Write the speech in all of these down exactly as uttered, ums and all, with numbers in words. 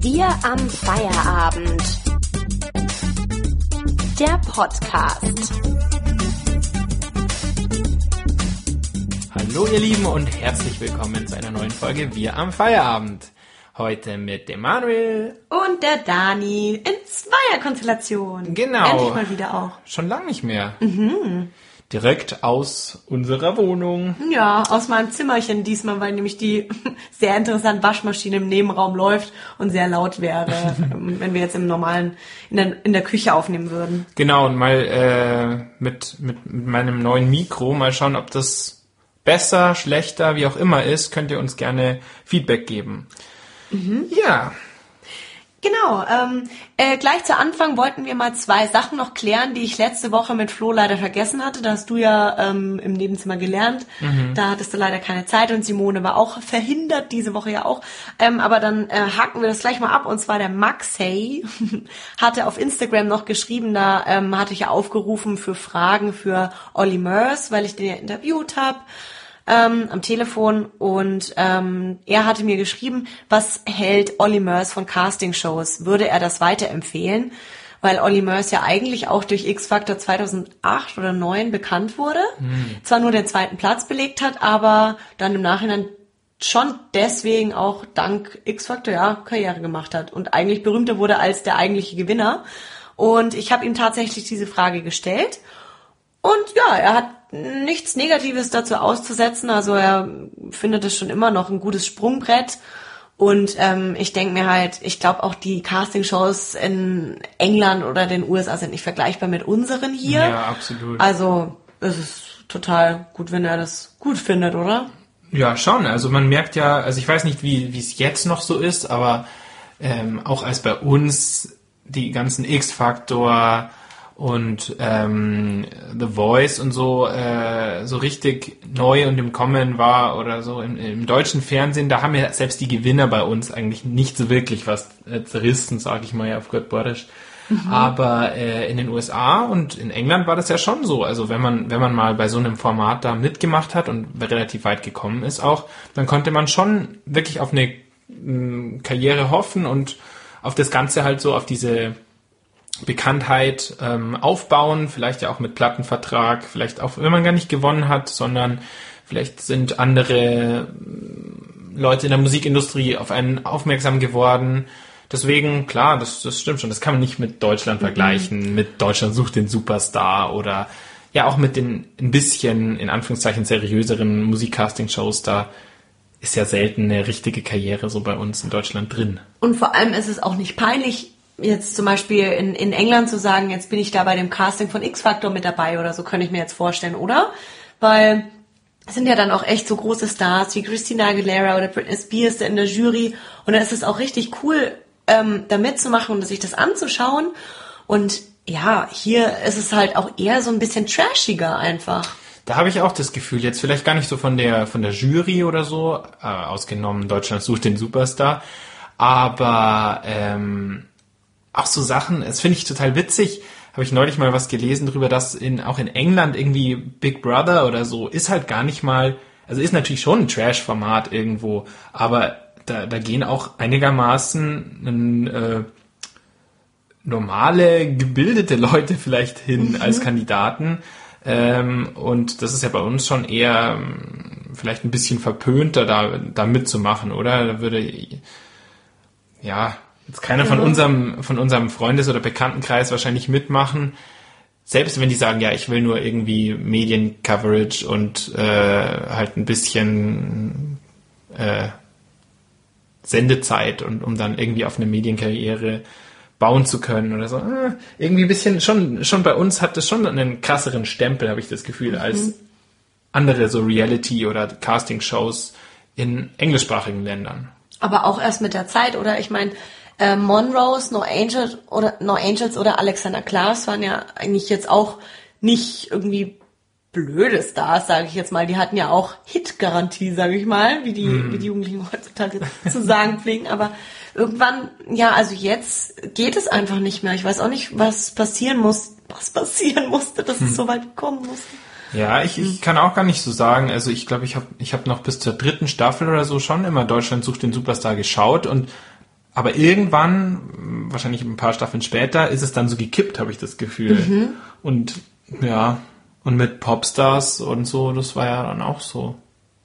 Wir am Feierabend. Der Podcast. Hallo ihr Lieben und herzlich willkommen zu einer neuen Folge Wir am Feierabend. Heute mit dem Manuel und der Dani in Zweierkonstellation. Genau. Endlich mal wieder auch. Schon lange nicht mehr. Mhm. Direkt aus unserer Wohnung. Ja, aus meinem Zimmerchen diesmal, weil nämlich die sehr interessante Waschmaschine im Nebenraum läuft und sehr laut wäre, wenn wir jetzt im normalen, in der, in der Küche aufnehmen würden. Genau, und mal äh, mit, mit, mit meinem neuen Mikro mal schauen, ob das besser, schlechter, wie auch immer ist, könnt ihr uns gerne Feedback geben. Mhm. Ja. Genau, ähm, äh, gleich zu Anfang wollten wir mal zwei Sachen noch klären, die ich letzte Woche mit Flo leider vergessen hatte. Da hast du ja ähm, im Nebenzimmer gelernt, mhm. Da hattest du leider keine Zeit und Simone war auch verhindert, diese Woche ja auch. Ähm, aber dann äh, haken wir das gleich mal ab und zwar der Maxey hatte auf Instagram noch geschrieben, da ähm, hatte ich ja aufgerufen für Fragen für Olly Murs, weil ich den ja interviewt habe. Ähm, am Telefon und ähm, er hatte mir geschrieben, was hält Olly Murs von Castingshows? Würde er das weiterempfehlen? Weil Olly Murs ja eigentlich auch durch X-Factor zweitausendacht oder neun bekannt wurde, mhm. zwar nur den zweiten Platz belegt hat, aber dann im Nachhinein schon deswegen auch dank X-Factor ja Karriere gemacht hat und eigentlich berühmter wurde als der eigentliche Gewinner. Und ich habe ihm tatsächlich diese Frage gestellt. Und ja, er hat nichts Negatives dazu auszusetzen. Also er findet es schon immer noch ein gutes Sprungbrett. Und ähm, ich denke mir halt, ich glaube auch die Castingshows in England oder den U S A sind nicht vergleichbar mit unseren hier. Ja, absolut. Also es ist total gut, wenn er das gut findet, oder? Ja, schon. Also man merkt ja, also ich weiß nicht, wie wie es jetzt noch so ist, aber ähm, auch als bei uns die ganzen X-Factor und ähm, The Voice und so äh, so richtig neu und im Kommen war oder so im, im deutschen Fernsehen, da haben ja selbst die Gewinner bei uns eigentlich nicht so wirklich was äh, zerrissen, sage ich mal ja auf Gott Borisch. Mhm. Aber äh, in den U S A und in England war das ja schon so. Also wenn man wenn man mal bei so einem Format da mitgemacht hat und relativ weit gekommen ist auch, dann konnte man schon wirklich auf eine mh, Karriere hoffen und auf das Ganze halt so auf diese Bekanntheit ähm, aufbauen, vielleicht ja auch mit Plattenvertrag, vielleicht auch, wenn man gar nicht gewonnen hat, sondern vielleicht sind andere Leute in der Musikindustrie auf einen aufmerksam geworden. Deswegen, klar, das, das stimmt schon, das kann man nicht mit Deutschland mhm. vergleichen, mit Deutschland sucht den Superstar oder ja auch mit den ein bisschen, in Anführungszeichen, seriöseren Musikcasting-Shows, da ist ja selten eine richtige Karriere so bei uns in Deutschland drin. Und vor allem ist es auch nicht peinlich, jetzt zum Beispiel in, in England zu sagen, jetzt bin ich da bei dem Casting von X-Factor mit dabei oder so, könnte ich mir jetzt vorstellen, oder? Weil es sind ja dann auch echt so große Stars wie Christina Aguilera oder Britney Spears in der Jury und dann ist es auch richtig cool, ähm, da mitzumachen und sich das anzuschauen und ja, hier ist es halt auch eher so ein bisschen trashiger einfach. Da habe ich auch das Gefühl, jetzt vielleicht gar nicht so von der von der Jury oder so, äh, ausgenommen Deutschland sucht den Superstar, aber ähm, auch so Sachen, das finde ich total witzig, habe ich neulich mal was gelesen drüber, dass in auch in England irgendwie Big Brother oder so ist halt gar nicht mal, also ist natürlich schon ein Trash-Format irgendwo, aber da, da gehen auch einigermaßen äh, normale, gebildete Leute vielleicht hin mhm. als Kandidaten ähm, und das ist ja bei uns schon eher ähm, vielleicht ein bisschen verpönter, da, da mitzumachen, oder? Da würde, ja... jetzt keiner von unserem von unserem Freundes- oder Bekanntenkreis wahrscheinlich mitmachen. Selbst wenn die sagen, ja, ich will nur irgendwie Mediencoverage und äh, halt ein bisschen äh, Sendezeit und um dann irgendwie auf eine Medienkarriere bauen zu können oder so. Äh, irgendwie ein bisschen, schon schon bei uns hat das schon einen krasseren Stempel, habe ich das Gefühl, mhm. als andere so Reality- oder Casting-Shows in englischsprachigen Ländern. Aber auch erst mit der Zeit, oder? Ich meine, äh, Monrose, No Angels oder No Angels oder Alexander Klaas waren ja eigentlich jetzt auch nicht irgendwie blöde Stars, sage ich jetzt mal. Die hatten ja auch Hit-Garantie, sage ich mal, wie die, mm. wie die Jugendlichen heutzutage zu sagen pflegen. Aber irgendwann, ja, also jetzt geht es einfach nicht mehr. Ich weiß auch nicht, was passieren muss, was passieren musste, dass hm. es so weit kommen musste. Ja, ich, ich kann auch gar nicht so sagen. Also ich glaube, ich habe ich hab noch bis zur dritten Staffel oder so schon immer Deutschland sucht den Superstar geschaut und aber irgendwann, wahrscheinlich ein paar Staffeln später, ist es dann so gekippt, habe ich das Gefühl. Mhm. Und ja, und mit Popstars und so, das war ja dann auch so.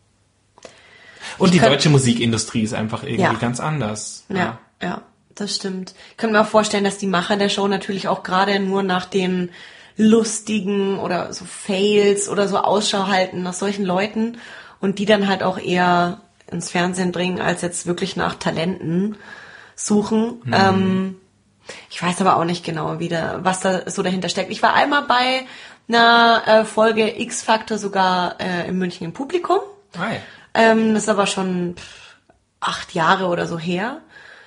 Und ich die könnt, deutsche Musikindustrie ist einfach irgendwie ja. ganz anders. Ja, ja, ja, das stimmt. Ich kann mir auch vorstellen, dass die Macher der Show natürlich auch gerade nur nach den lustigen oder so Fails oder so Ausschau halten nach solchen Leuten und die dann halt auch eher ins Fernsehen bringen, als jetzt wirklich nach Talenten suchen. Mhm. Ähm, ich weiß aber auch nicht genau, wie da, was da so dahinter steckt. Ich war einmal bei einer äh, Folge X-Factor sogar äh, in München im Publikum. Hi. Ähm, das ist aber schon pff, acht Jahre oder so her.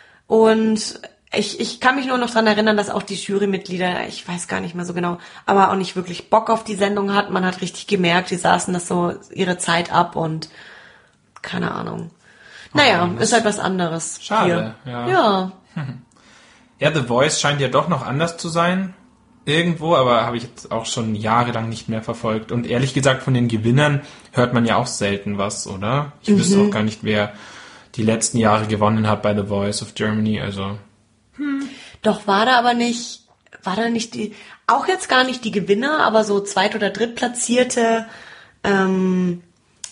Und ich, ich kann mich nur noch dran erinnern, dass auch die Jurymitglieder, ich weiß gar nicht mehr so genau, aber auch nicht wirklich Bock auf die Sendung hatten. Man hat richtig gemerkt, die saßen das so ihre Zeit ab und keine Ahnung. Naja, oh, ist halt was anderes. Schade, hier. ja. Ja. Ja, The Voice scheint ja doch noch anders zu sein. Irgendwo, aber habe ich jetzt auch schon jahrelang nicht mehr verfolgt. Und ehrlich gesagt, von den Gewinnern hört man ja auch selten was, oder? Ich mhm. wüsste auch gar nicht, wer die letzten Jahre gewonnen hat bei The Voice of Germany, also. Hm. Doch war da aber nicht, war da nicht die, auch jetzt gar nicht die Gewinner, aber so zweit- oder drittplatzierte, ähm,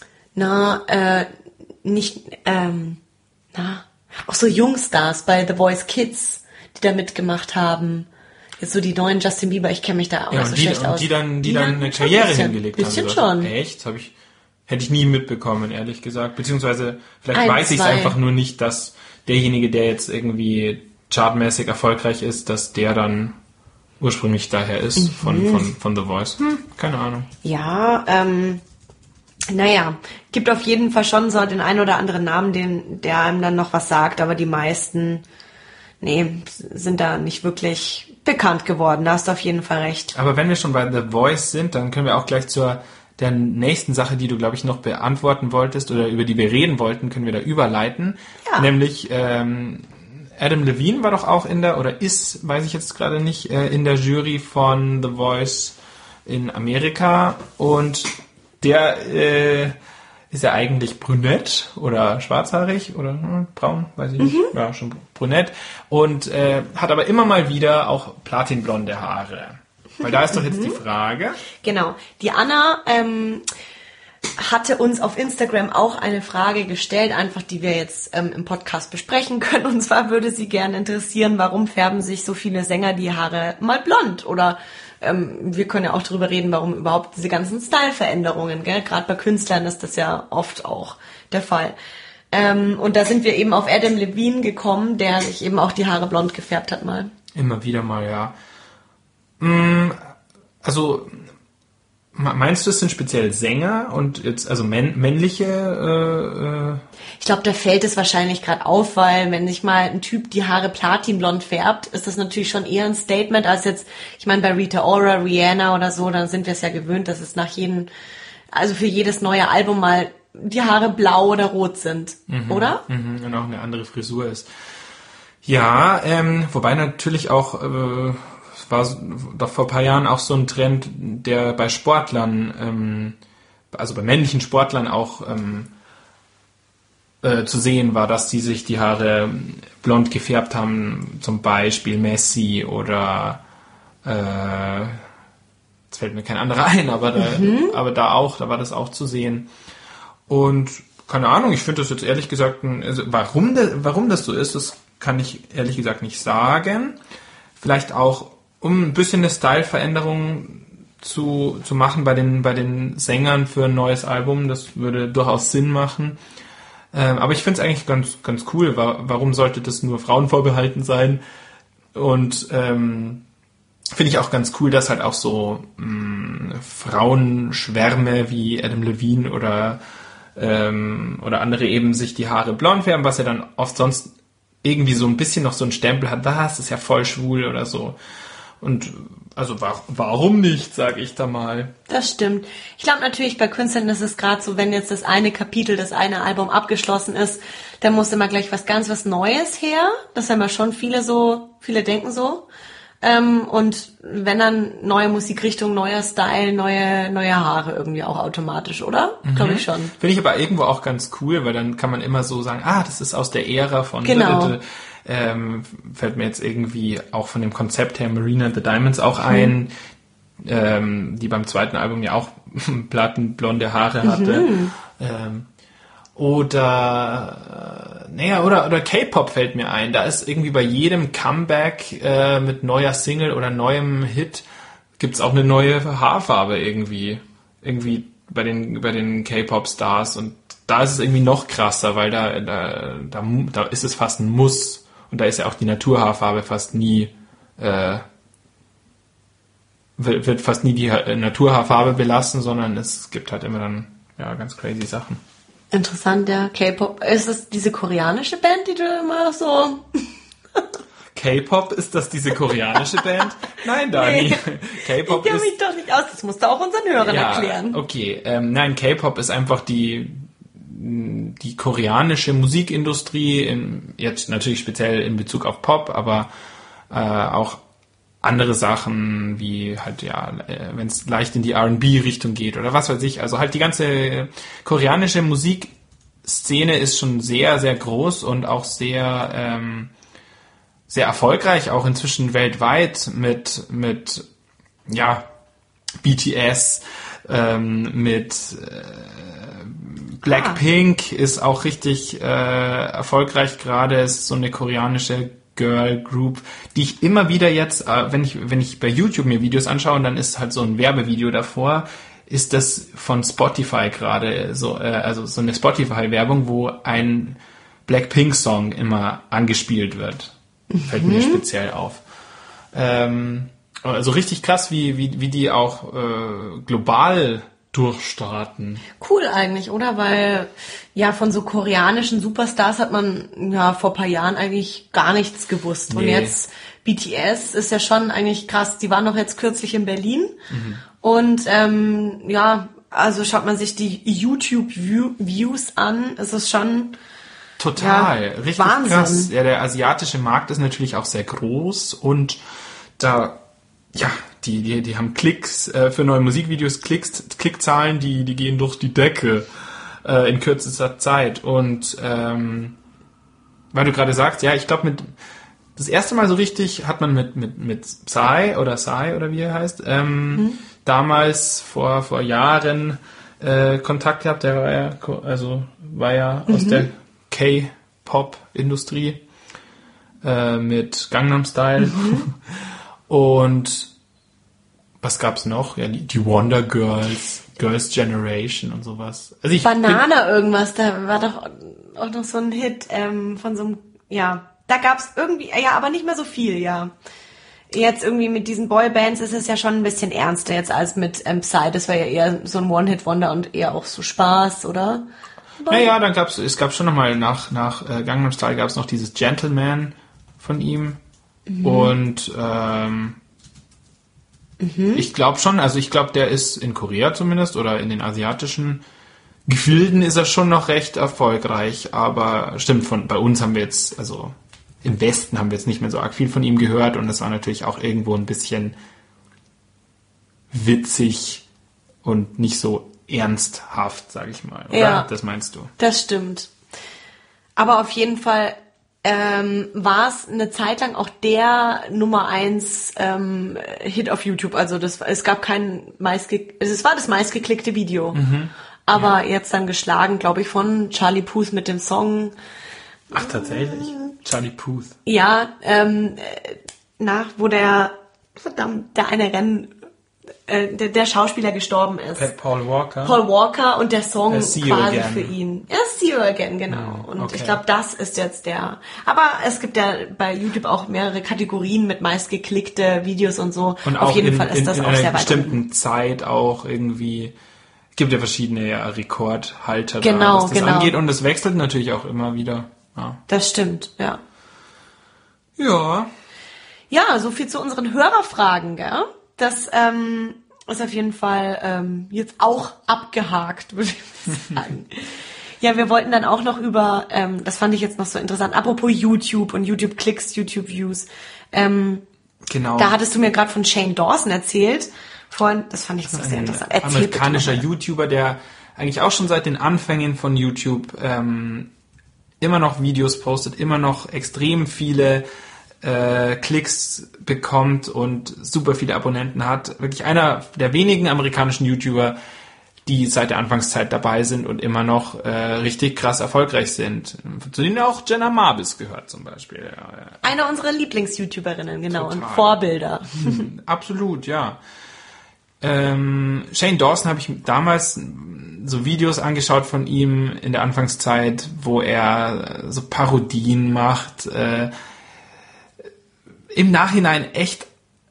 na, äh, nicht, ähm, na, auch so Jungstars bei The Voice Kids, die da mitgemacht haben. Jetzt so die neuen Justin Bieber, ich kenne mich da auch ja, so die, schlecht und aus. Die dann, die, die dann eine Karriere bisschen, hingelegt bisschen haben. Bisschen schon. Echt? Habe ich, hätte ich nie mitbekommen, ehrlich gesagt. Beziehungsweise, vielleicht Ein, weiß ich es zwei. einfach nur nicht, dass derjenige, der jetzt irgendwie chartmäßig erfolgreich ist, dass der dann ursprünglich daher ist, mhm. von, von, von The Voice. Hm, keine Ahnung. Ja, ähm, naja, gibt auf jeden Fall schon so den einen oder anderen Namen, den, der einem dann noch was sagt, aber die meisten, nee, sind da nicht wirklich bekannt geworden. Da hast du auf jeden Fall recht. Aber wenn wir schon bei The Voice sind, dann können wir auch gleich zur der nächsten Sache, die du, glaube ich, noch beantworten wolltest oder über die wir reden wollten, können wir da überleiten. Ja. Nämlich ähm, Adam Levine war doch auch in der, oder ist, weiß ich jetzt gerade nicht, äh, in der Jury von The Voice in Amerika. Und der äh, ist ja eigentlich brünett oder schwarzhaarig oder hm, braun, weiß ich nicht. Mhm. Ja, schon brünett. Und äh, hat aber immer mal wieder auch platinblonde Haare. Weil da ist doch jetzt die Frage. Genau. Die Anna ähm, hatte uns auf Instagram auch eine Frage gestellt, einfach die wir jetzt ähm, im Podcast besprechen können. Und zwar würde sie gerne interessieren, warum färben sich so viele Sänger die Haare mal blond? Oder ähm, wir können ja auch darüber reden, warum überhaupt diese ganzen Style-Veränderungen, gell? Gerade bei Künstlern ist das ja oft auch der Fall. Ähm, und da sind wir eben auf Adam Levine gekommen, der sich eben auch die Haare blond gefärbt hat mal. Immer wieder mal, ja. Also, meinst du, es sind speziell Sänger und jetzt, also männ- männliche? Äh, äh ich glaube, da fällt es wahrscheinlich gerade auf, weil wenn sich mal ein Typ die Haare platinblond färbt, ist das natürlich schon eher ein Statement als jetzt, ich meine, bei Rita Ora, Rihanna oder so, dann sind wir es ja gewöhnt, dass es nach jedem, also für jedes neue Album mal die Haare blau oder rot sind, mhm, oder? Mhm, und auch eine andere Frisur ist. Ja, ähm, wobei natürlich auch... Äh, war doch vor ein paar Jahren auch so ein Trend, der bei Sportlern, ähm, also bei männlichen Sportlern auch ähm, äh, zu sehen war, dass die sich die Haare blond gefärbt haben, zum Beispiel Messi oder äh, jetzt fällt mir kein anderer ein, aber da, mhm. aber da auch, da war das auch zu sehen. Und keine Ahnung, ich finde das jetzt ehrlich gesagt, also warum, de, warum das so ist, das kann ich ehrlich gesagt nicht sagen. Vielleicht auch um ein bisschen eine Style-Veränderung zu, zu machen bei den, bei den Sängern für ein neues Album. Das würde durchaus Sinn machen. Ähm, aber ich finde es eigentlich ganz, ganz cool. Warum sollte das nur Frauen vorbehalten sein? Und ähm, finde ich auch ganz cool, dass halt auch so mh, Frauenschwärme wie Adam Levine oder, ähm, oder andere eben sich die Haare blond färben, was ja dann oft sonst irgendwie so ein bisschen noch so ein Stempel hat. Was, das ist ja voll schwul oder so. Und also war, warum nicht, sage ich da mal. Das stimmt. Ich glaube natürlich bei Künstlern ist es gerade so, wenn jetzt das eine Kapitel, das eine Album abgeschlossen ist, dann muss immer gleich was ganz was Neues her. Das haben ja schon viele so, viele denken so. Ähm, und wenn dann neue Musikrichtung, neuer Style, neue neue Haare irgendwie auch automatisch, oder? Mhm. Glaube ich schon. Finde ich aber irgendwo auch ganz cool, weil dann kann man immer so sagen, ah, das ist aus der Ära von... Genau. Ähm, fällt mir jetzt irgendwie auch von dem Konzept her Marina and the Diamonds auch ein, mhm. ähm, die beim zweiten Album ja auch plattenblonde Haare hatte. Mhm. Ähm, Oder, äh, naja, oder, oder K-Pop fällt mir ein. Da ist irgendwie bei jedem Comeback äh, mit neuer Single oder neuem Hit gibt's auch eine neue Haarfarbe irgendwie. Irgendwie bei den, bei den K-Pop-Stars. Und da ist es irgendwie noch krasser, weil da, da, da, da ist es fast ein Muss. Und da ist ja auch die Naturhaarfarbe fast nie, äh, wird, wird fast nie die Naturhaarfarbe belassen, sondern es gibt halt immer dann, ja, ganz crazy Sachen. Interessant, ja. K-Pop. Ist das diese koreanische Band, die du immer so... K-Pop, ist das diese koreanische Band? Nein, Dani. Nee. K-Pop ich kenne ist... mich doch nicht aus. Das musst du auch unseren Hörern ja, erklären. Okay. Ähm, nein, K-Pop ist einfach die die koreanische Musikindustrie, in, jetzt natürlich speziell in Bezug auf Pop, aber äh, auch andere Sachen, wie halt, ja, wenn es leicht in die R and B-Richtung geht oder was weiß ich. Also halt die ganze koreanische Musikszene ist schon sehr, sehr groß und auch sehr, ähm, sehr erfolgreich, auch inzwischen weltweit mit, mit, ja, B T S, ähm, mit äh, Blackpink ah. ist auch richtig äh, erfolgreich gerade, ist so eine koreanische Girl Group, die ich immer wieder jetzt, äh, wenn ich wenn ich bei YouTube mir Videos anschaue und dann ist halt so ein Werbevideo davor, ist das von Spotify gerade so, äh, also so eine Spotify-Werbung, wo ein Blackpink-Song immer angespielt wird. Mhm. Fällt mir speziell auf. Ähm, also richtig krass, wie wie wie die auch äh, global durchstarten. Cool eigentlich, oder? Weil ja von so koreanischen Superstars hat man ja vor ein paar Jahren eigentlich gar nichts gewusst. Nee. Und jetzt B T S ist ja schon eigentlich krass. Die waren noch jetzt kürzlich in Berlin. Mhm. Und ähm, ja, also schaut man sich die YouTube-Views an, ist es schon total, ja, richtig Wahnsinn. Krass. Ja, der asiatische Markt ist natürlich auch sehr groß und da, ja, Die, die, die haben Klicks äh, für neue Musikvideos, Klicks, Klickzahlen, die, die gehen durch die Decke äh, in kürzester Zeit. Und ähm, weil du gerade sagst, ja, ich glaube, mit das erste Mal so richtig hat man mit mit mit Psy oder Psy oder wie er heißt, ähm, mhm. damals vor vor Jahren äh, Kontakt gehabt. Der war ja also war ja mhm. aus der K-Pop-Industrie äh, mit Gangnam Style mhm. und was gab's noch? Ja, die, die Wonder Girls, Girls' Generation und sowas. Also ich Banana bin, irgendwas, da war doch auch noch so ein Hit ähm, von so einem, ja, da gab's irgendwie, ja, aber nicht mehr so viel, ja. Jetzt irgendwie mit diesen Boybands ist es ja schon ein bisschen ernster jetzt als mit ähm, Psy. Das war ja eher so ein One-Hit-Wonder und eher auch so Spaß, oder? Naja, dann gab's, es gab schon nochmal nach, nach äh, Gangnam Style gab's noch dieses Gentleman von ihm mhm. und ähm, Mhm. Ich glaube schon, also ich glaube, der ist in Korea zumindest oder in den asiatischen Gefilden ist er schon noch recht erfolgreich, aber stimmt, von bei uns haben wir jetzt, also im Westen haben wir jetzt nicht mehr so arg viel von ihm gehört und es war natürlich auch irgendwo ein bisschen witzig und nicht so ernsthaft, sage ich mal, oder? Ja, das meinst du? Das stimmt. Aber auf jeden Fall Ähm, war es eine Zeit lang auch der Nummer eins ähm, Hit auf YouTube. Also das, es gab kein meistge- es war das meistgeklickte Video. Mhm. Aber ja. Jetzt dann geschlagen, glaube ich, von Charlie Puth mit dem Song. Ach, tatsächlich? Charlie Puth. Ja, ähm, nach, wo der, verdammt, der eine Rennen, äh, der, der Schauspieler gestorben ist. Paul Walker. Paul Walker und der Song See quasi für ihn. Ja, See You Again, genau. Und okay. Ich glaube, das ist jetzt der. Aber es gibt ja bei YouTube auch mehrere Kategorien mit meistgeklickte Videos und so. Und auf jeden in, Fall ist in, das in auch sehr sehr weit. In einer bestimmten Zeit auch irgendwie. Es gibt ja verschiedene ja, Rekordhalter, genau, da, was das genau. angeht. Und das wechselt natürlich auch immer wieder. Ja. Das stimmt, ja. Ja. Ja, so viel zu unseren Hörerfragen, gell? Das ähm, ist auf jeden Fall ähm, jetzt auch abgehakt, würde ich sagen. Ja, wir wollten dann auch noch über, ähm, das fand ich jetzt noch so interessant, apropos YouTube und YouTube-Klicks, YouTube-Views. Ähm, Genau. Da hattest du mir gerade von Shane Dawson erzählt. Vorhin, das fand ich noch sehr interessant. Ein Erzähl amerikanischer bitte mal. YouTuber, der eigentlich auch schon seit den Anfängen von YouTube ähm, immer noch Videos postet, immer noch extrem viele äh, Klicks bekommt und super viele Abonnenten hat. Wirklich einer der wenigen amerikanischen YouTuber, die seit der Anfangszeit dabei sind und immer noch äh, richtig krass erfolgreich sind. Zu denen auch Jenna Marbles gehört zum Beispiel. Ja, ja. Eine unserer Lieblings-YouTuberinnen, genau, Total. und Vorbilder. Hm, absolut, ja. Ähm, Shane Dawson habe ich damals so Videos angeschaut von ihm in der Anfangszeit, wo er so Parodien macht. Äh, im Nachhinein echt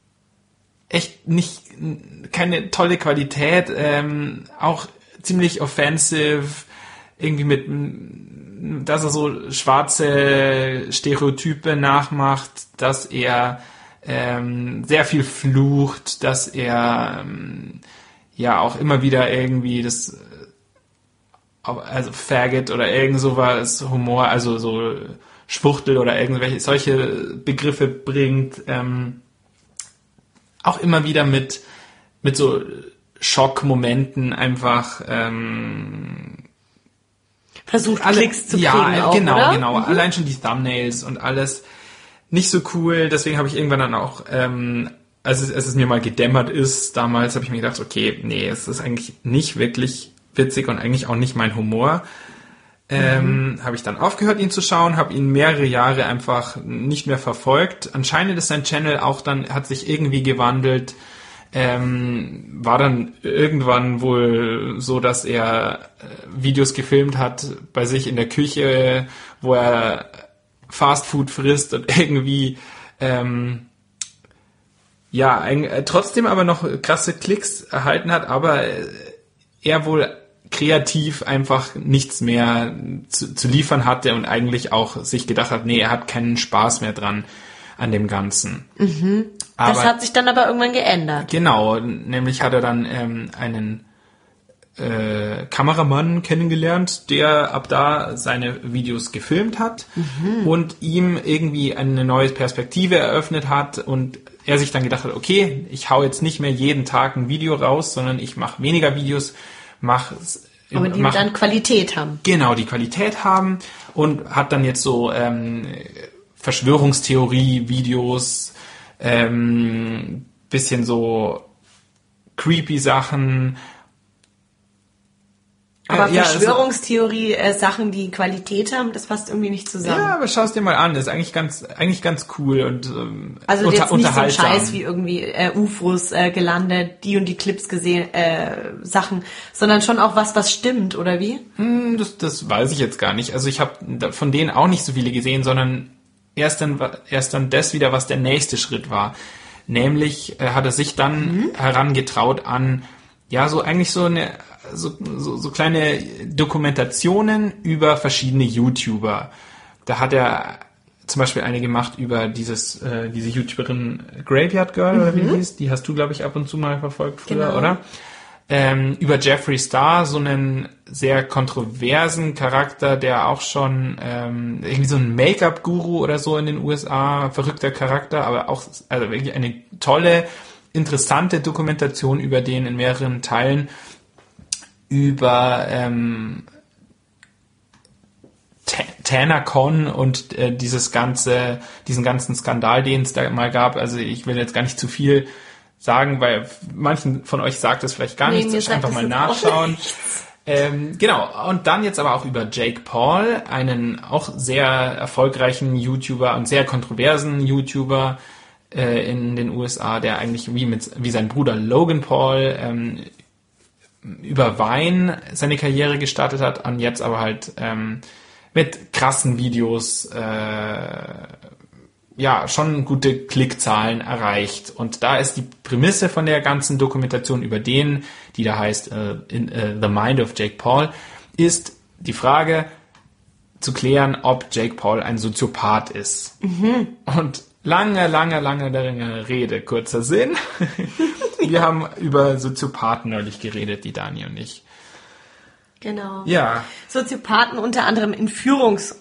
echt nicht, keine tolle Qualität, ähm, auch ziemlich offensive, irgendwie mit, dass er so schwarze Stereotype nachmacht, dass er ähm, sehr viel flucht, dass er ähm, ja auch immer wieder irgendwie das, also Faggot oder irgend sowas, Humor, also so Schwuchtel oder irgendwelche solche Begriffe bringt, ähm, auch immer wieder mit, mit so Schockmomenten einfach ähm, Versucht, alle, Klicks zu kriegen ja, auch, genau, oder? genau. Mhm. Allein schon die Thumbnails und alles nicht so cool. Deswegen habe ich irgendwann dann auch, ähm, als, es, als es mir mal gedämmert ist, damals habe ich mir gedacht, okay, nee, es ist eigentlich nicht wirklich witzig und eigentlich auch nicht mein Humor. Ähm, mhm. Habe ich dann aufgehört, ihn zu schauen, habe ihn mehrere Jahre einfach nicht mehr verfolgt. Anscheinend ist sein Channel auch dann, hat sich irgendwie gewandelt, ähm, war dann irgendwann wohl so, dass er äh, Videos gefilmt hat bei sich in der Küche, wo er Fastfood frisst und irgendwie ähm, ja, ein, äh, trotzdem aber noch krasse Klicks erhalten hat, aber äh, er wohl kreativ einfach nichts mehr zu, zu liefern hatte und eigentlich auch sich gedacht hat, nee, er hat keinen Spaß mehr dran an dem Ganzen. Mhm. Aber, das hat sich dann aber irgendwann geändert. Genau, nämlich hat er dann ähm, einen äh, Kameramann kennengelernt, der ab da seine Videos gefilmt hat mhm. und ihm irgendwie eine neue Perspektive eröffnet hat und er sich dann gedacht hat, okay, ich hau jetzt nicht mehr jeden Tag ein Video raus, sondern ich mache weniger Videos, mach aber die mach, dann Qualität haben. Genau, die Qualität haben und hat dann jetzt so ähm, Verschwörungstheorie-Videos, ähm, bisschen so creepy Sachen. Aber äh, ja, Verschwörungstheorie, äh, Sachen, die Qualität haben, das passt irgendwie nicht zusammen. Ja, aber schau es dir mal an, das ist eigentlich ganz, eigentlich ganz cool und ähm, also unter, jetzt nicht so ein unterhaltsam. Scheiß wie irgendwie äh, U F Os äh, gelandet, die und die Clips gesehen, äh, Sachen, sondern schon auch was, was stimmt, oder wie? Hm, das, das weiß ich jetzt gar nicht. Also ich habe von denen auch nicht so viele gesehen, sondern erst dann, erst dann das wieder, was der nächste Schritt war. Nämlich äh, hat er sich dann mhm. herangetraut an, ja, so eigentlich so eine So, so, so kleine Dokumentationen über verschiedene YouTuber. Da hat er zum Beispiel eine gemacht über dieses äh, diese YouTuberin Graveyard Girl, mhm. oder wie die hieß. Die hast du, glaube ich, ab und zu mal verfolgt früher, genau. oder? Ähm, über Jeffree Star, so einen sehr kontroversen Charakter, der auch schon ähm, irgendwie so ein Make-up-Guru oder so in den U S A, verrückter Charakter, aber auch also wirklich eine tolle, interessante Dokumentation über den in mehreren Teilen, über ähm, TanaCon und äh, dieses ganze, diesen ganzen Skandal, den es da mal gab. Also ich will jetzt gar nicht zu viel sagen, weil manchen von euch sagt es vielleicht gar nee, nichts. Einfach mal nachschauen. Ähm, genau. Und dann jetzt aber auch über Jake Paul, einen auch sehr erfolgreichen YouTuber und sehr kontroversen YouTuber äh, in den U S A, der eigentlich wie mit wie sein Bruder Logan Paul ähm, über Vine seine Karriere gestartet hat und jetzt aber halt ähm, mit krassen Videos äh, ja schon gute Klickzahlen erreicht. Und da ist die Prämisse von der ganzen Dokumentation über den, die da heißt äh, in, äh, The Mind of Jake Paul, ist die Frage zu klären, ob Jake Paul ein Soziopath ist. Mhm. Und lange, lange, lange, lange Rede, kurzer Sinn. Wir haben über Soziopathen neulich geredet, die Dani und ich. Genau. Ja. Soziopathen unter anderem Entführungsopfer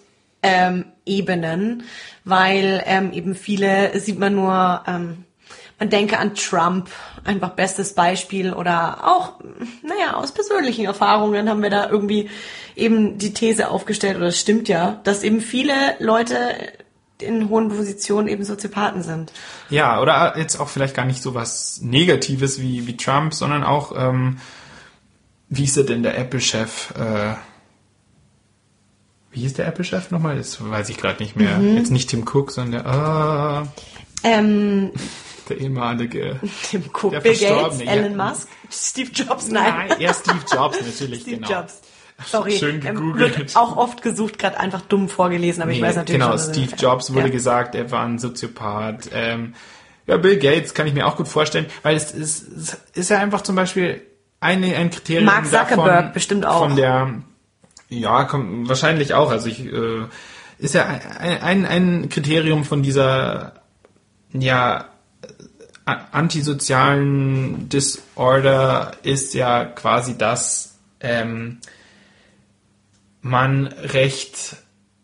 ähm, Ebenen, weil ähm, eben viele sieht man nur, ähm, man denke an Trump, einfach bestes Beispiel, oder auch, naja, aus persönlichen Erfahrungen haben wir da irgendwie eben die These aufgestellt, oder es stimmt ja, dass eben viele Leute in hohen Positionen eben Soziopathen sind. Ja, oder jetzt auch vielleicht gar nicht so was Negatives wie, wie Trump, sondern auch, ähm, wie ist er denn der Apple-Chef? Äh, wie hieß der Apple-Chef nochmal? Das weiß ich gerade nicht mehr. Mhm. Jetzt nicht Tim Cook, sondern der, äh, ähm, der ehemalige, Tim Cook, der Bill Gates, Verstorbene. Elon Ja. Musk, Steve Jobs, nein. Nein, eher Steve Jobs natürlich, Steve genau. Jobs. Sorry, Schön ähm, gegoogelt. wird auch oft gesucht, gerade einfach dumm vorgelesen, aber Nee, ich weiß natürlich genau, schon. Steve Jobs wurde ja. gesagt, er war ein Soziopath. Ähm, ja, Bill Gates kann ich mir auch gut vorstellen, weil es ist, es ist ja einfach zum Beispiel eine, ein Kriterium Mark Zuckerberg davon, bestimmt auch. Von der, ja, komm, wahrscheinlich auch. Also ich, äh, ist ja ein, ein, ein Kriterium von dieser, ja, antisozialen Disorder ist ja quasi, dass ähm, man recht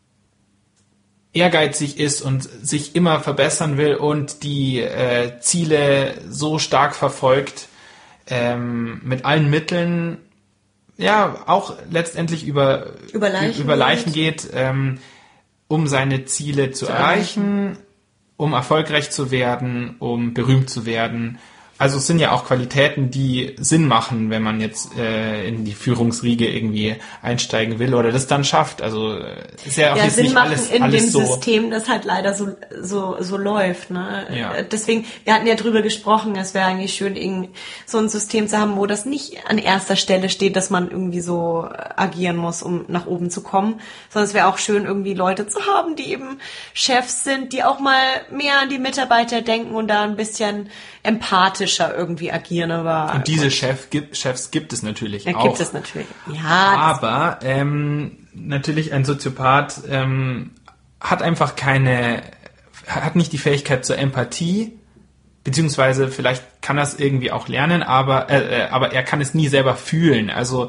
ehrgeizig ist und sich immer verbessern will und die äh, Ziele so stark verfolgt, ähm, mit allen Mitteln, ja, auch letztendlich über, über Leichen, über Leichen geht, ähm, um seine Ziele zu, zu erreichen, erreichen, um erfolgreich zu werden, um berühmt zu werden. Also es sind ja auch Qualitäten, die Sinn machen, wenn man jetzt äh, in die Führungsriege irgendwie einsteigen will oder das dann schafft. Also ist ja auch ja, jetzt Sinn nicht machen alles, in alles dem so. System, das halt leider so so so läuft. Ne? Ja. Deswegen, wir hatten ja drüber gesprochen, es wäre eigentlich schön, irgend so ein System zu haben, wo das nicht an erster Stelle steht, dass man irgendwie so agieren muss, um nach oben zu kommen, sondern es wäre auch schön, irgendwie Leute zu haben, die eben Chefs sind, die auch mal mehr an die Mitarbeiter denken und da ein bisschen empathischer irgendwie agieren. Aber und diese Chef, gibt, Chefs gibt es natürlich ja, auch. Gibt es natürlich. Ja. Aber ähm, natürlich ein Soziopath ähm, hat einfach keine, hat nicht die Fähigkeit zur Empathie, beziehungsweise vielleicht kann er es irgendwie auch lernen, aber äh, aber er kann es nie selber fühlen. Also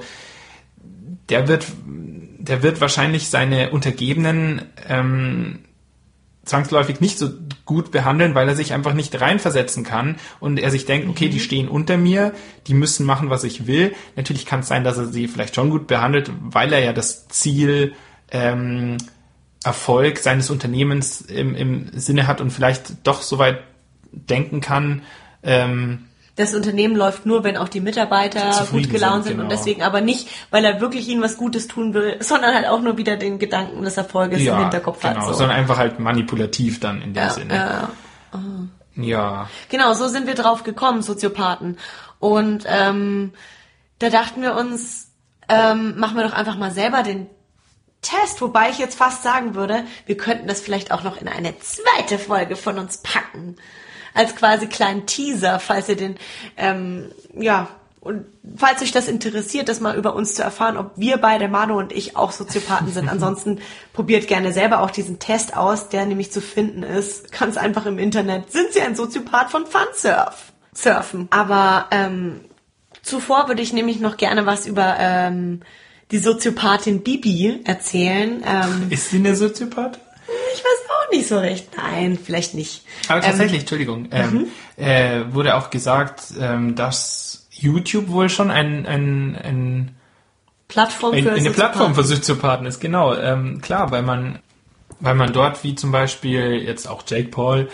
der wird, der wird wahrscheinlich seine Untergebenen ähm, zwangsläufig nicht so gut behandeln, weil er sich einfach nicht reinversetzen kann und er sich denkt, okay, die stehen unter mir, die müssen machen, was ich will. Natürlich kann es sein, dass er sie vielleicht schon gut behandelt, weil er ja das Ziel ähm, Erfolg seines Unternehmens im, im Sinne hat und vielleicht doch so weit denken kann, ähm, das Unternehmen läuft nur, wenn auch die Mitarbeiter gut gelaunt sind, sind genau. Und deswegen aber nicht, weil er wirklich ihnen was Gutes tun will, sondern halt auch nur wieder den Gedanken des Erfolges ja, im Hinterkopf genau, hat. So. Sondern einfach halt manipulativ dann in dem ja, Sinne. Ja. Oh. ja. Genau, so sind wir drauf gekommen, Soziopathen. Und ähm, da dachten wir uns, ähm, machen wir doch einfach mal selber den Test, wobei ich jetzt fast sagen würde, wir könnten das vielleicht auch noch in eine zweite Folge von uns packen. Als quasi kleinen Teaser, falls ihr den, ähm, ja, und falls euch das interessiert, das mal über uns zu erfahren, ob wir beide, Manu und ich, auch Soziopathen sind. Ansonsten probiert gerne selber auch diesen Test aus, der nämlich zu finden ist. Ganz einfach im Internet. Sind Sie ein Soziopath von Funsurf? Surfen. Aber ähm, zuvor würde ich nämlich noch gerne was über ähm, die Soziopathin Bibi erzählen. Ähm, ist sie eine Soziopath? Ich weiß auch nicht so recht. Nein, vielleicht nicht. Aber tatsächlich, ähm, Entschuldigung, ähm, mhm. äh, wurde auch gesagt, ähm, dass YouTube wohl schon ein, ein, ein Plattform ein, für eine Plattform für Soziopathen ist. Genau, ähm, klar, weil man, weil man dort, wie zum Beispiel jetzt auch Jake Paul,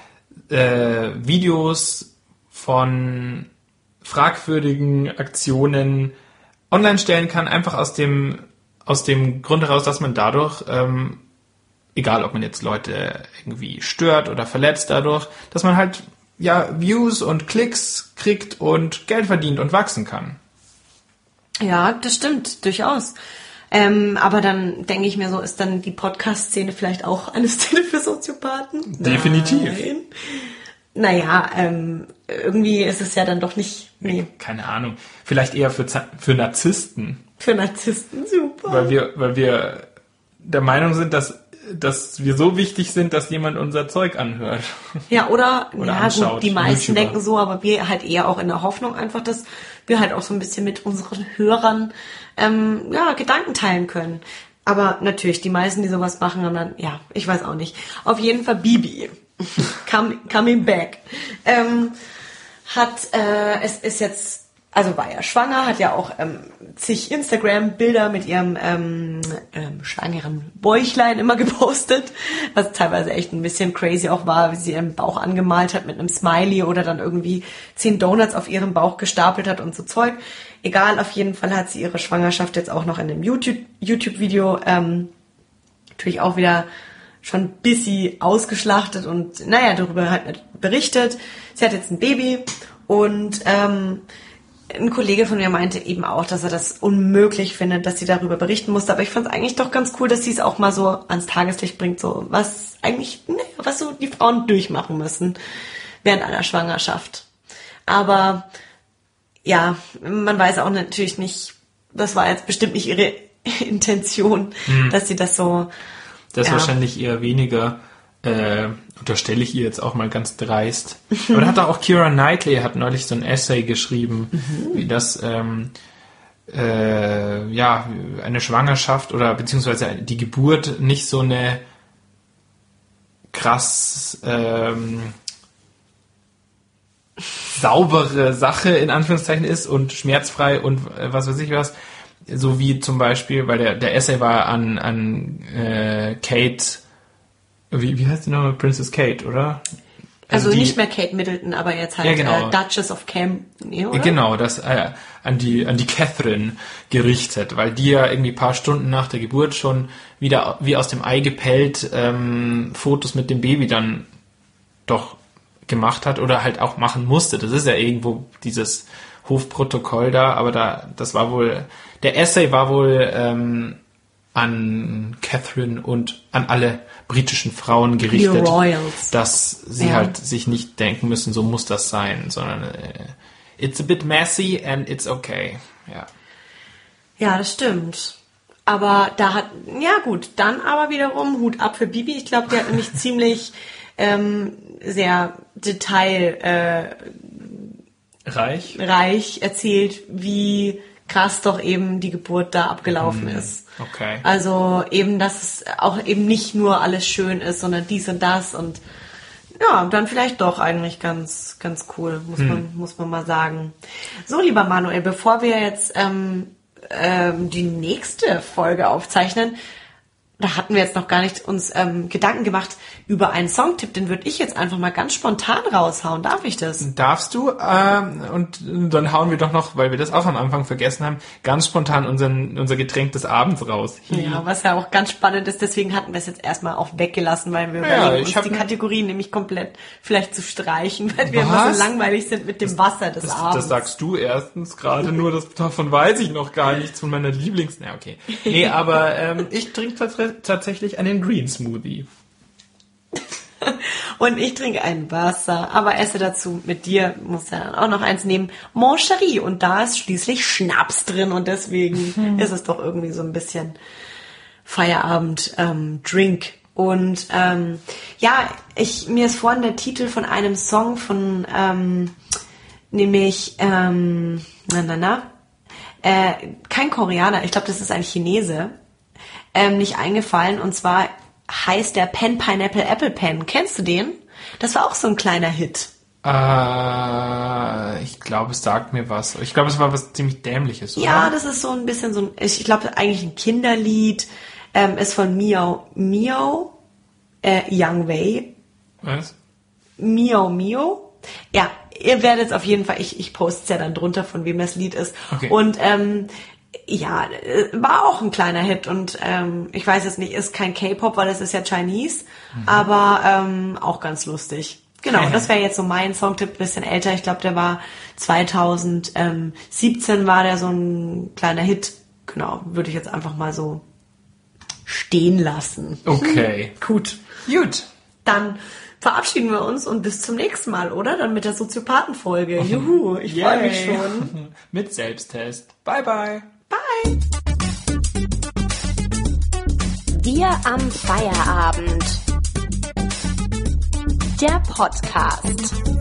äh, Videos von fragwürdigen Aktionen online stellen kann, einfach aus dem aus dem Grund heraus, dass man dadurch ähm, egal, ob man jetzt Leute irgendwie stört oder verletzt dadurch, dass man halt ja Views und Klicks kriegt und Geld verdient und wachsen kann. Ja, das stimmt, durchaus. Ähm, aber dann denke ich mir so, ist dann die Podcast-Szene vielleicht auch eine Szene für Soziopathen? Definitiv. Nein. Naja, ähm, irgendwie ist es ja dann doch nicht... Nee. Keine Ahnung. Vielleicht eher für, für Narzissten. Für Narzissten, super. Weil wir, weil wir der Meinung sind, dass dass wir so wichtig sind, dass jemand unser Zeug anhört. Ja, oder, oder ja anschaut, gut, die meisten YouTuber. denken so, aber wir halt eher auch in der Hoffnung einfach, dass wir halt auch so ein bisschen mit unseren Hörern ähm, ja, Gedanken teilen können. Aber natürlich, die meisten, die sowas machen, haben dann, ja, ich weiß auch nicht. Auf jeden Fall Bibi. Come, coming back. Ähm, hat, äh, es ist jetzt, also war ja schwanger, hat ja auch ähm, zig Instagram-Bilder mit ihrem ähm, ähm, schwangeren Bäuchlein immer gepostet, was teilweise echt ein bisschen crazy auch war, wie sie ihren Bauch angemalt hat mit einem Smiley oder dann irgendwie zehn Donuts auf ihrem Bauch gestapelt hat und so Zeug. Egal, auf jeden Fall hat sie ihre Schwangerschaft jetzt auch noch in einem YouTube, YouTube-Video ähm, natürlich auch wieder schon busy ausgeschlachtet und naja, darüber halt berichtet. Sie hat jetzt ein Baby und ähm, ein Kollege von mir meinte eben auch, dass er das unmöglich findet, dass sie darüber berichten musste. Aber ich fand es eigentlich doch ganz cool, dass sie es auch mal so ans Tageslicht bringt, so was eigentlich, ne, was so die Frauen durchmachen müssen während einer Schwangerschaft. Aber ja, man weiß auch natürlich nicht, das war jetzt bestimmt nicht ihre Intention, mhm. dass sie das so... Das ist ja. wahrscheinlich eher weniger, äh, unterstelle ich ihr jetzt auch mal ganz dreist. Aber da hat auch Keira Knightley hat neulich so ein Essay geschrieben, mhm. wie das, ähm, äh, ja, eine Schwangerschaft oder beziehungsweise die Geburt nicht so eine krass, ähm, saubere Sache in Anführungszeichen ist und schmerzfrei und äh, was weiß ich was, so wie zum Beispiel, weil der, der Essay war an, an äh, Kate, wie, wie heißt die nochmal? Princess Kate, oder? Also, Also die, nicht mehr Kate Middleton, aber jetzt halt ja, genau. äh, Duchess of Cam, nee, oder? Genau, das äh, an die an die Catherine gerichtet, weil die ja irgendwie ein paar Stunden nach der Geburt schon wieder wie aus dem Ei gepellt ähm, Fotos mit dem Baby dann doch gemacht hat oder halt auch machen musste. Das ist ja irgendwo dieses Hofprotokoll da, aber da das war wohl, der Essay war wohl ähm, an Catherine und an alle britischen Frauen gerichtet, dass sie ja. halt sich nicht denken müssen, so muss das sein, sondern äh, it's a bit messy and it's okay. Ja. Ja, das stimmt. Aber da hat, ja gut, dann aber wiederum Hut ab für Bibi. Ich glaube, die hat nämlich ziemlich ähm, sehr detail äh, reich. reich erzählt, wie krass doch eben die Geburt da abgelaufen hm. ist. Okay. Also eben, dass es auch eben nicht nur alles schön ist, sondern dies und das und ja, dann vielleicht doch eigentlich ganz, ganz cool, muss hm. man, muss man mal sagen. So, lieber Manuel, bevor wir jetzt ähm, ähm, die nächste Folge aufzeichnen, da hatten wir jetzt noch gar nicht uns ähm, Gedanken gemacht über einen Songtipp, den würde ich jetzt einfach mal ganz spontan raushauen. Darf ich das? Darfst du? Ähm, und dann hauen wir doch noch, weil wir das auch am Anfang vergessen haben, ganz spontan unseren, unser Getränk des Abends raus. Ja, was ja auch ganz spannend ist, deswegen hatten wir es jetzt erstmal auch weggelassen, weil wir ja, überlegen, ich uns die ne Kategorien nämlich komplett vielleicht zu streichen, weil wir was? immer so langweilig sind mit dem das, Wasser des das, Abends. Das sagst du erstens gerade nur, das, davon weiß ich noch gar nichts von meiner Lieblings... Na, okay. Nee, aber ähm, ich trinke tats- tatsächlich einen Green Smoothie. Und ich trinke ein Wasser, aber esse dazu mit dir, muss ja dann auch noch eins nehmen, Mon Chéri. Und da ist schließlich Schnaps drin und deswegen hm. ist es doch irgendwie so ein bisschen Feierabend-Drink. Ähm, und ähm, ja, ich mir ist vorhin der Titel von einem Song von, ähm, nämlich, ähm, na na na, äh, kein Koreaner, ich glaube, das ist ein Chinese, ähm, nicht eingefallen. Und zwar heißt der Pen Pineapple Apple Pen. Kennst du den? Das war auch so ein kleiner Hit. Äh, ich glaube, es sagt mir was. Ich glaube, es war was ziemlich Dämliches, oder? Ja, das ist so ein bisschen so ein, ich glaube eigentlich ein Kinderlied, ähm, ist von Miao Miao, äh, Yang Wei. Was? Miao Miao. Ja, ihr werdet es auf jeden Fall, ich, ich poste es ja dann drunter, von wem das Lied ist. Okay. Und ähm, ja, war auch ein kleiner Hit und ähm, ich weiß jetzt nicht, ist kein K-Pop, weil das ist ja Chinese, mhm. aber ähm, auch ganz lustig. Genau, ja. Das wäre jetzt so mein Songtipp, bisschen älter. Ich glaube, der war zwanzig siebzehn war der so ein kleiner Hit. Genau, würde ich jetzt einfach mal so stehen lassen. Okay. Gut. Gut. Dann verabschieden wir uns und bis zum nächsten Mal, oder? Dann mit der Soziopathenfolge. Juhu, ich freue mich schon. Mit Selbsttest. Bye, bye. Bye. Wir am Feierabend. Der Podcast.